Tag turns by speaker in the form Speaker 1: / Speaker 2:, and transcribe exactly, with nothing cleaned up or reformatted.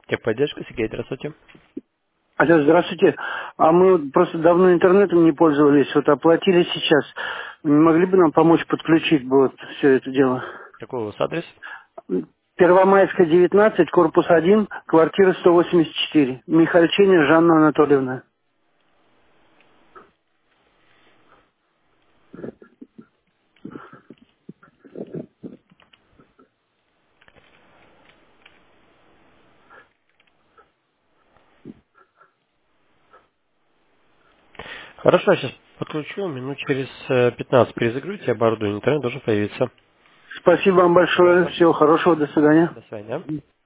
Speaker 1: Техподдержка, Сергей, здравствуйте.
Speaker 2: Алло, здравствуйте. А мы вот просто давно интернетом не пользовались, вот оплатили сейчас. Не могли бы нам помочь подключить бы вот все это дело?
Speaker 1: Какой у вас адрес?
Speaker 2: Первомайская, девятнадцать, корпус один, квартира сто восемьдесят четыре. Михальчиня Жанна Анатольевна.
Speaker 1: Хорошо, сейчас подключу. Минут через э, пятнадцать перезагрузите оборудование. Интернет должен появиться.
Speaker 2: Спасибо вам большое.
Speaker 1: Пожалуйста.
Speaker 2: Всего хорошего. До свидания.
Speaker 1: До свидания.